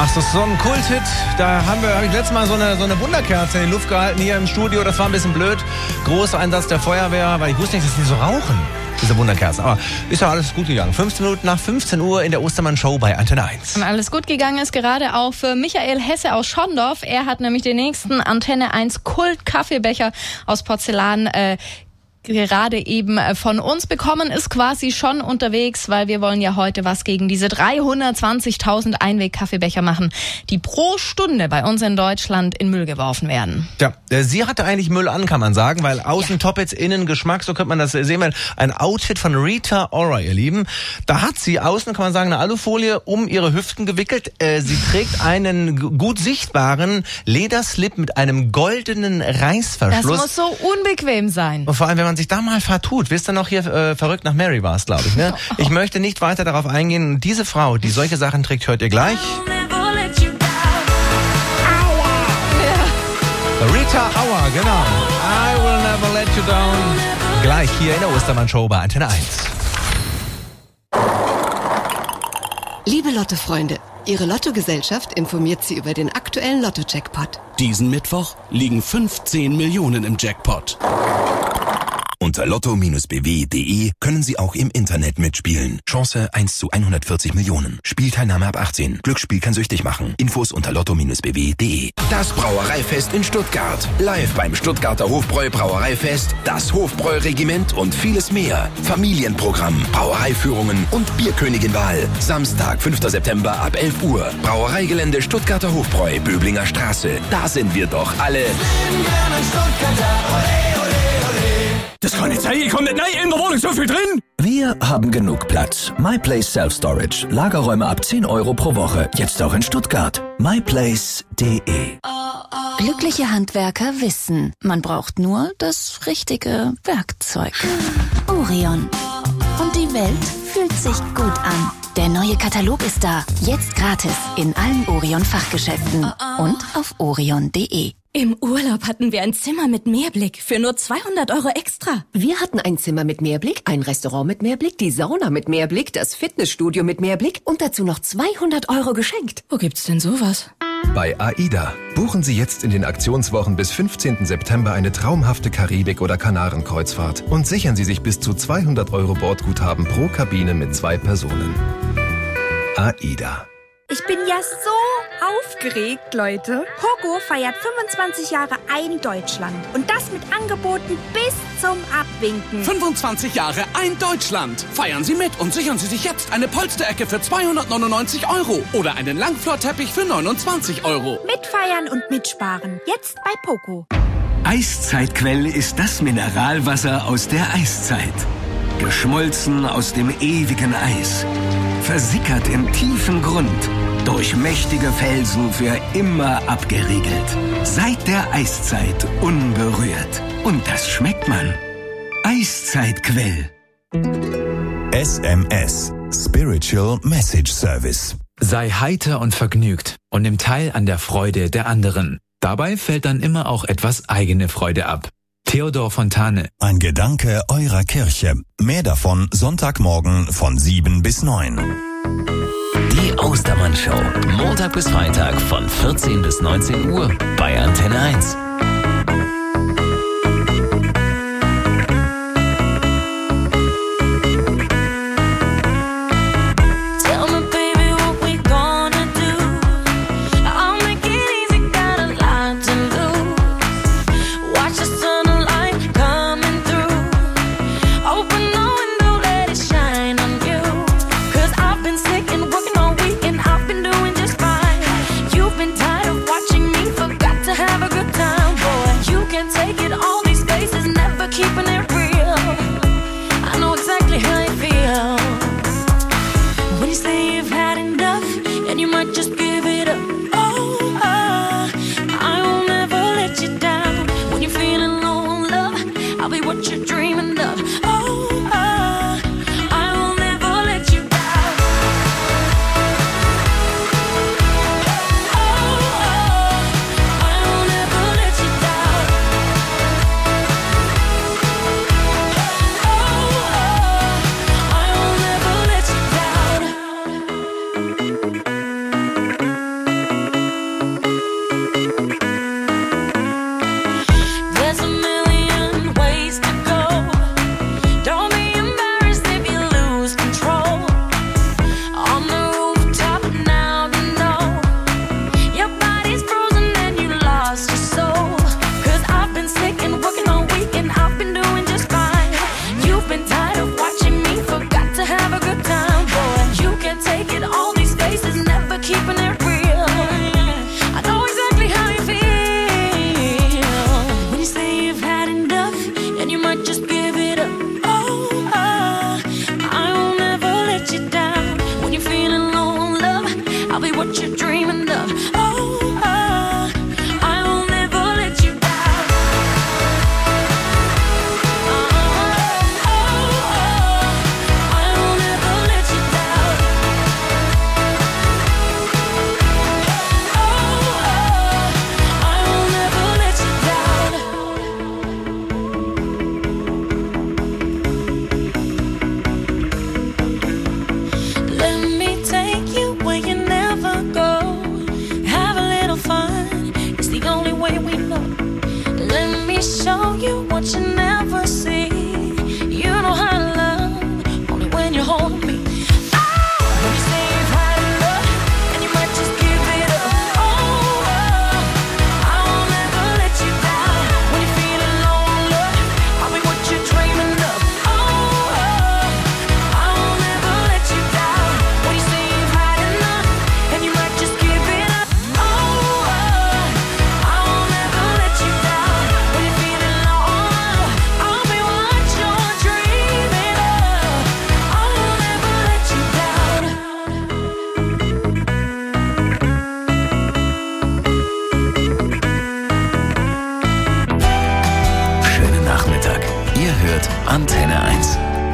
Das ist so ein Kulthit. Da habe ich letztes Mal so eine Wunderkerze in die Luft gehalten hier im Studio. Das war ein bisschen blöd. Großer Einsatz der Feuerwehr, weil ich wusste nicht, dass die so rauchen, diese Wunderkerzen. Aber ist ja alles gut gegangen. 15 Minuten nach 15 Uhr in der Ostermann-Show bei Antenne 1. Und alles gut gegangen ist gerade auch für Michael Hesse aus Schondorf. Er hat nämlich den nächsten Antenne 1 Kult-Kaffeebecher aus Porzellan gerade eben von uns bekommen, ist quasi schon unterwegs, weil wir wollen ja heute was gegen diese 320.000 Einweg-Kaffeebecher machen, die pro Stunde bei uns in Deutschland in Müll geworfen werden. Ja, sie hatte eigentlich Müll an, kann man sagen, weil außen Toppets, innen Geschmack, so könnte man das sehen. Ein Outfit von Rita Ora, ihr Lieben. Da hat sie außen, kann man sagen, eine Alufolie um ihre Hüften gewickelt. Sie trägt einen gut sichtbaren Lederslip mit einem goldenen Reißverschluss. Das muss so unbequem sein. Und vor allem, wenn man sich da mal vertut, wisst ihr noch hier, verrückt nach Mary war es, glaube ich, ne? Ich möchte nicht weiter darauf eingehen. Diese Frau, die solche Sachen trägt, hört ihr gleich. Rita Ora, genau. I will never let you down. Gleich hier in der Ostermann-Show bei Antenne 1. Liebe Lotto-Freunde, Ihre Lottogesellschaft informiert Sie über den aktuellen Lotto-Jackpot. Diesen Mittwoch liegen 15 Millionen im Jackpot. Unter lotto-bw.de können Sie auch im Internet mitspielen. Chance 1 zu 140 Millionen. Spielteilnahme ab 18. Glücksspiel kann süchtig machen. Infos unter lotto-bw.de. Das Brauereifest in Stuttgart. Live beim Stuttgarter Hofbräu Brauereifest, das Hofbräu-Regiment und vieles mehr. Familienprogramm, Brauereiführungen und Bierkönigin-Wahl. Samstag, 5. September ab 11 Uhr. Brauereigelände Stuttgarter Hofbräu, Böblinger Straße. Da sind wir doch alle. Das kann nicht sein, ich komm nicht rein, in der Wohnung so viel drin. Wir haben genug Platz. MyPlace Self-Storage. Lagerräume ab 10 Euro pro Woche. Jetzt auch in Stuttgart. myplace.de. Glückliche Handwerker wissen, man braucht nur das richtige Werkzeug. Orion. Und die Welt fühlt sich gut an. Der neue Katalog ist da. Jetzt gratis in allen Orion-Fachgeschäften und auf orion.de. Im Urlaub hatten wir ein Zimmer mit Meerblick für nur 200 Euro extra. Wir hatten ein Zimmer mit Meerblick, ein Restaurant mit Meerblick, die Sauna mit Meerblick, das Fitnessstudio mit Meerblick und dazu noch 200 Euro geschenkt. Wo gibt's denn sowas? Bei AIDA. Buchen Sie jetzt in den Aktionswochen bis 15. September eine traumhafte Karibik- oder Kanarenkreuzfahrt und sichern Sie sich bis zu 200 Euro Bordguthaben pro Kabine mit 2 Personen. AIDA. Ich bin ja so aufgeregt, Leute. Poco feiert 25 Jahre Ein Deutschland. Und das mit Angeboten bis zum Abwinken. 25 Jahre Ein Deutschland. Feiern Sie mit und sichern Sie sich jetzt eine Polsterecke für 299 Euro oder einen Langflorteppich für 29 Euro. Mitfeiern und mitsparen. Jetzt bei Poco. Eiszeitquell ist das Mineralwasser aus der Eiszeit. Geschmolzen aus dem ewigen Eis. Versickert im tiefen Grund. Durch mächtige Felsen für immer abgeriegelt. Seit der Eiszeit unberührt. Und das schmeckt man. Eiszeitquell. SMS. Spiritual Message Service. Sei heiter und vergnügt und nimm teil an der Freude der anderen. Dabei fällt dann immer auch etwas eigene Freude ab. Theodor Fontane. Ein Gedanke eurer Kirche. Mehr davon Sonntagmorgen von 7 bis 9. Die Ostermann-Show. Montag bis Freitag von 14 bis 19 Uhr bei Antenne 1. Tired of watching me, forgot to have a good time. what you never see. You know how to love only when you hold me. When you say you've had enough and you might just give it up. I won't ever let you down. When you're feeling low on love, I'll be what you're dreaming of. I won't ever let you down. When you say you've had enough and you might just give it up. I won't ever let you down. When you're feeling low on love, I'll be what you're dreaming of. I won't ever let you down. Schönen Nachmittag. Ihr hört Antenne 1.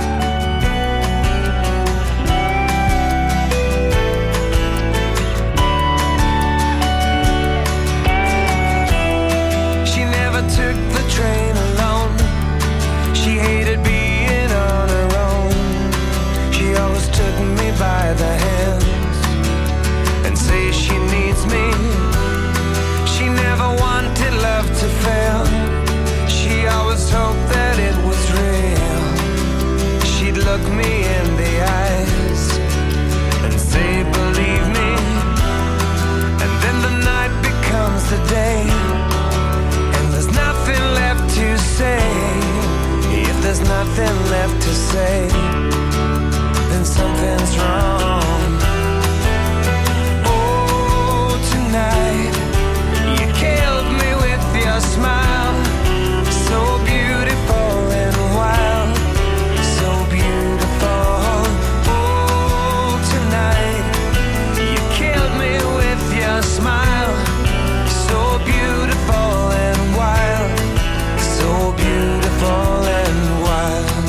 She never took the train alone. She hated being on her own. She always took me by the hands and say she needs me. She never wanted love to fail. She always hoped that it was real. She'd look me in the eyes and say, believe me. And then the night becomes the day. And there's nothing left to say. If there's nothing left to say, then something's wrong. Oh, tonight you killed me with your smile. So beautiful and wild. So beautiful. Oh, tonight you killed me with your smile. So beautiful and wild. So beautiful and wild.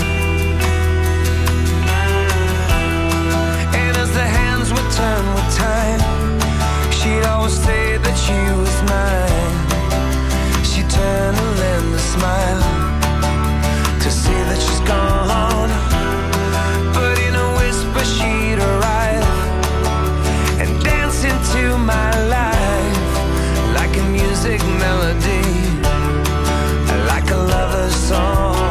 And as the hands would turn with time, she'd always say that she was mine. She'd turn and lend a smile to see that she's gone. But in a whisper she'd arrive and dance into my life like a music melody, like a lover's song.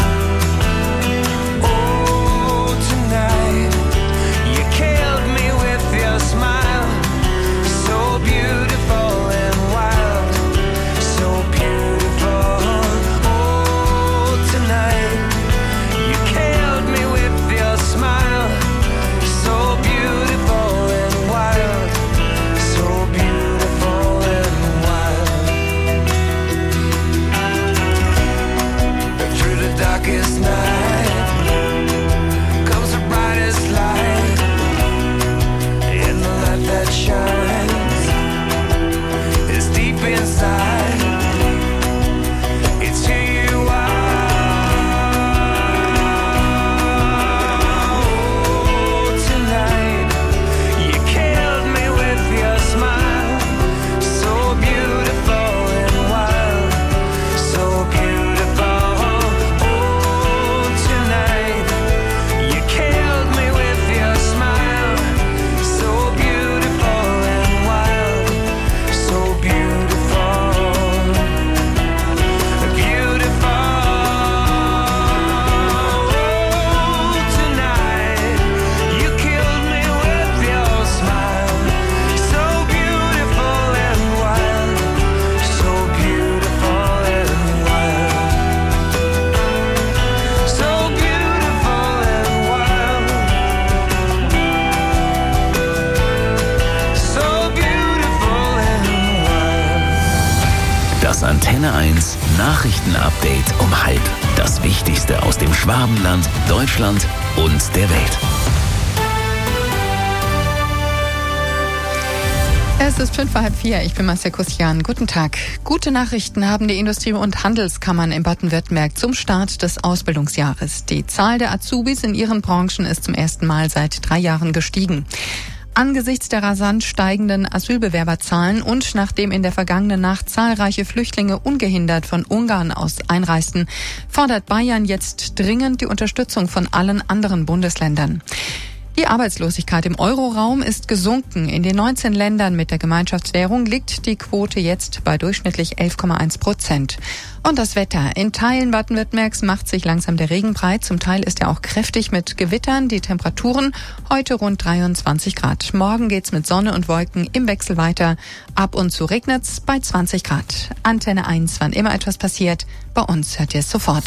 Oh, tonight you killed me with your smile. So beautiful and wild. So beautiful. Oh, tonight you killed me with your smile. So beautiful and wild. So beautiful and wild. And through the darkest night comes the brightest light. In the light that shines is deep inside. It's who you are. Oh, tonight you killed me with your smile. So beautiful and wild. So beautiful. Oh, tonight you killed me with your smile. So beautiful and wild. So beautiful. Beautiful. Oh, tonight you killed me with your smile. So beautiful and wild. So beautiful and wild. So beautiful and wild. So beautiful and wild. Das Antenne 1 Nachrichtenupdate um 12:30. Das Wichtigste aus dem Schwabenland, Deutschland und der Welt. Es ist 3:55. Ich bin Marcia Kussian. Guten Tag. Gute Nachrichten haben die Industrie- und Handelskammern in Baden-Württemberg zum Start des Ausbildungsjahres. Die Zahl der Azubis in ihren Branchen ist zum ersten Mal seit 3 Jahren gestiegen. Angesichts der rasant steigenden Asylbewerberzahlen und nachdem in der vergangenen Nacht zahlreiche Flüchtlinge ungehindert von Ungarn aus einreisten, fordert Bayern jetzt dringend die Unterstützung von allen anderen Bundesländern. Die Arbeitslosigkeit im Euroraum ist gesunken. In den 19 Ländern mit der Gemeinschaftswährung liegt die Quote jetzt bei durchschnittlich 11,1%. Und das Wetter. In Teilen Baden-Württembergs macht sich langsam der Regen breit. Zum Teil ist er auch kräftig mit Gewittern. Die Temperaturen heute rund 23 Grad. Morgen geht's mit Sonne und Wolken im Wechsel weiter. Ab und zu regnet's bei 20 Grad. Antenne 1, wann immer etwas passiert. Bei uns hört ihr es sofort.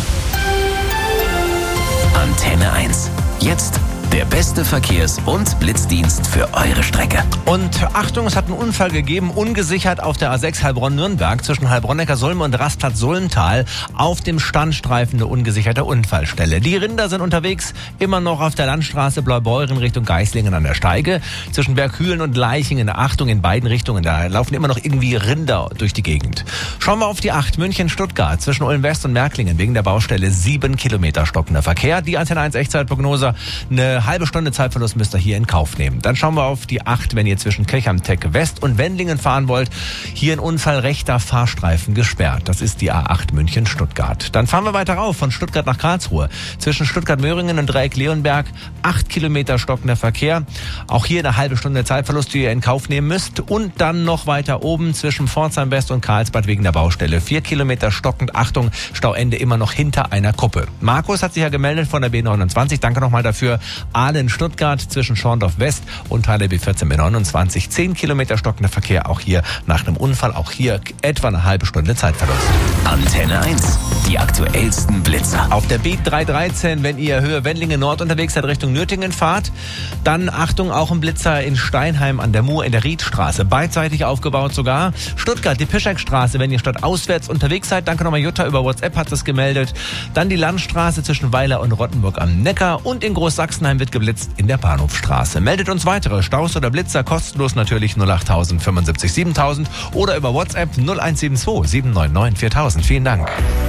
Antenne 1. Jetzt der beste Verkehrs- und Blitzdienst für eure Strecke. Und Achtung, es hat einen Unfall gegeben, ungesichert auf der A6 Heilbronn-Nürnberg zwischen Heilbronn-Neckarsulm und Rastplatz Sulmtal auf dem Standstreifen eine ungesicherte Unfallstelle. Die Rinder sind unterwegs, immer noch auf der Landstraße Blaubeuren Richtung Geislingen an der Steige. Zwischen Berghülen und Leichingen, Achtung in beiden Richtungen, da laufen immer noch irgendwie Rinder durch die Gegend. Schauen wir auf die 8 München-Stuttgart zwischen Ulm-West und Märklingen wegen der Baustelle 7 Kilometer stockender Verkehr. Die Antenne 1 Echtzeitprognose, eine halbe Stunde Zeitverlust müsst ihr hier in Kauf nehmen. Dann schauen wir auf die 8, wenn ihr zwischen Kirchheim-Tecke West und Wendlingen fahren wollt. Hier ein Unfall, rechter Fahrstreifen gesperrt. Das ist die A8 München-Stuttgart. Dann fahren wir weiter rauf, von Stuttgart nach Karlsruhe. Zwischen Stuttgart-Möhringen und Dreieck-Leonberg 8 Kilometer stockender Verkehr. Auch hier eine halbe Stunde Zeitverlust, die ihr in Kauf nehmen müsst. Und dann noch weiter oben zwischen Pforzheim West und Karlsbad wegen der Baustelle. 4 Kilometer stockend. Achtung, Stauende immer noch hinter einer Kuppe. Markus hat sich ja gemeldet von der B29. Danke nochmal dafür. Ahlen Stuttgart zwischen Schorndorf West und Teile B14 B29. 10 Kilometer stockender Verkehr, auch hier nach einem Unfall. Auch hier etwa eine halbe Stunde Zeitverlust. Antenne 1. Die aktuellsten Blitzer. Auf der B313, wenn ihr Höhe Wendlingen Nord unterwegs seid, Richtung Nürtingen fahrt, dann Achtung, auch ein Blitzer in Steinheim an der Mur in der Riedstraße. Beidseitig aufgebaut sogar. Stuttgart, die Pischekstraße, wenn ihr stadtauswärts unterwegs seid. Danke nochmal Jutta, über WhatsApp hat es gemeldet. Dann die Landstraße zwischen Weiler und Rottenburg am Neckar. Und in Großsachsenheim wird geblitzt in der Bahnhofstraße. Meldet uns weitere Staus oder Blitzer, kostenlos natürlich 08000 75 7000 oder über WhatsApp 0172 799 4000. Vielen Dank.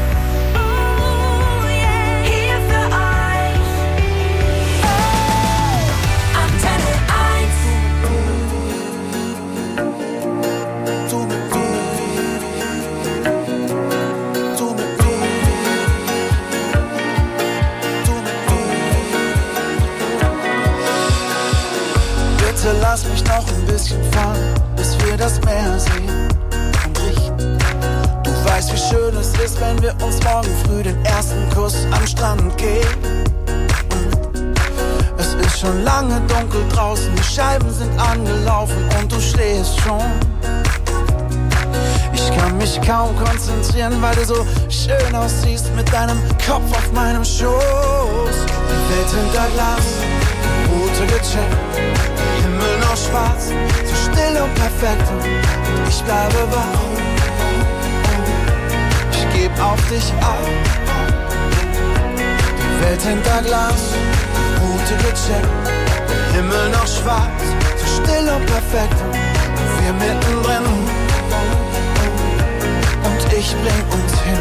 Lass mich noch ein bisschen fahren, bis wir das Meer sehen und riechen. Du weißt, wie schön es ist, wenn wir uns morgen früh den ersten Kuss am Strand geben. Es ist schon lange dunkel draußen, die Scheiben sind angelaufen und du stehst schon. Ich kann mich kaum konzentrieren, weil du so schön aussiehst mit deinem Kopf auf meinem Schoß. Die Welt hinter Glas, Route gecheckt. Himmel noch schwarz, so still und perfekt und ich bleibe wach. Ich geb auf dich ab. Die Welt hinter Glas, Route gecheckt. Himmel noch schwarz, so still und perfekt und wir mittendrin. Und ich bring uns hin.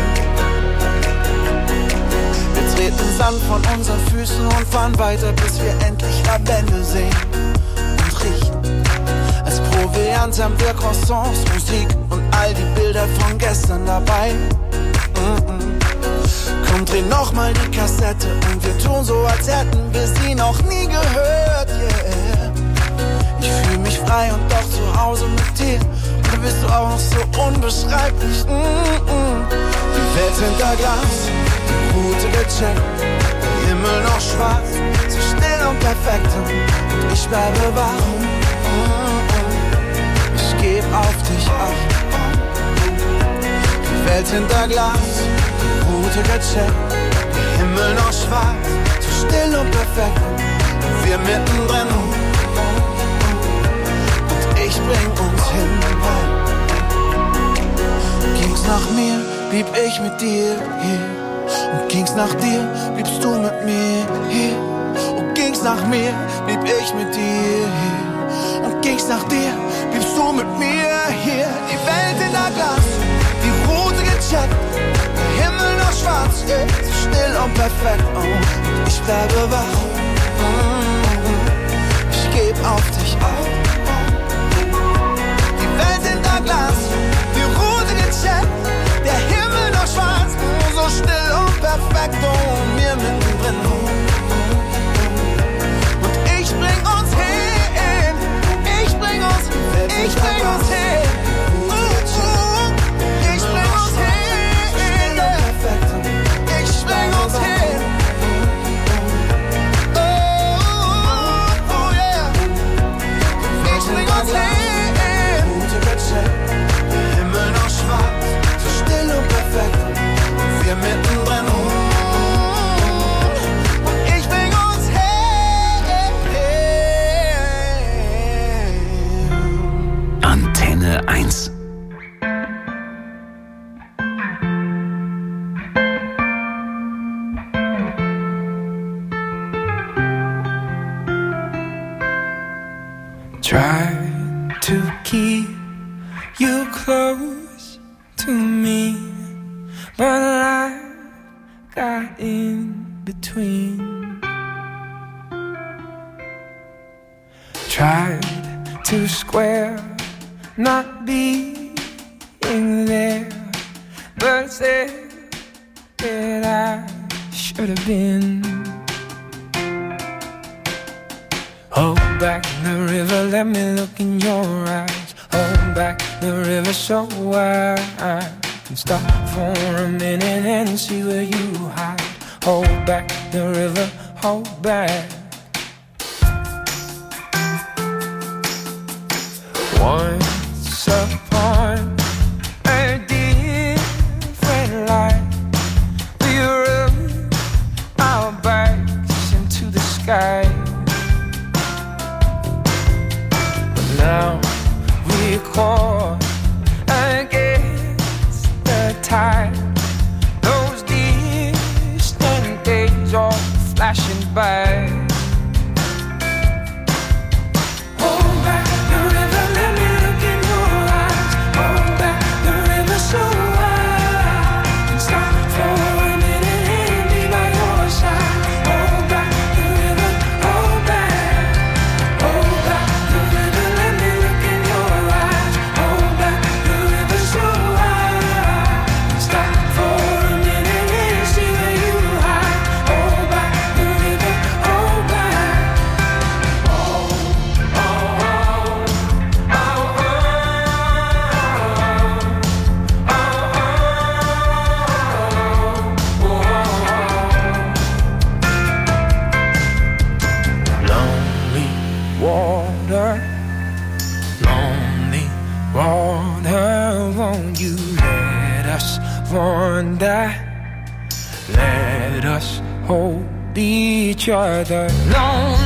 Wir treten Sand von unseren Füßen und fahren weiter, bis wir endlich Lavendel sehen. Als Proviant haben wir Croissants, Musik und all die Bilder von gestern dabei. Komm, dreh nochmal die Kassette und wir tun so, als hätten wir sie noch nie gehört, yeah. Ich fühl mich frei und doch zu Hause mit dir. Und dann bist du auch noch so unbeschreiblich. Die Welt hinter Glas, die Route gecheckt. Der Himmel noch schwarz, so still und perfekt. Und ich bleibe wach. Ich geb auf dich acht. Die Welt hinter Glas, die Route gecheckt. Der Himmel noch schwarz, so still und perfekt. Und wir mittendrin. Und ich bring uns hin. Ging's nach mir, blieb ich mit dir hier. Und ging's nach dir, bliebst du mit mir hier. Und ging's nach mir, blieb ich mit dir hier. Und ging's nach dir, bliebst du mit mir hier. Die Welt in der Glas, die Route gecheckt. Der Himmel noch schwarz, yeah, so still und perfekt. Und ich bleibe wach. Ich geb auf dich ab. Die Welt in der Glas, die Route gecheckt. Der Himmel noch schwarz, so still und perfekt. Und mir mittendrin. Und Tried to keep you close to me, but life got in between. Tried to square not being there, but said that I should have been. Hold back the river, let me look in your eyes. Hold back the river so I can stop for a minute and see where you hide. Hold back the river, hold back. Once upon a different life, we rubbed our backs into the sky. Now we're caught against the tide. Those distant days are flashing by. Hold back the river, let me look in your eyes. Hold back the river so I can stop for a minute and be by your side. Hold back the river, hold back. Hold back the river, let me look in your eyes. Hold back the river so I can stop for a minute and see where you hide. Hold back the river, hold back. Lonely water, won't you let us wander? Let us hold each other. Lonely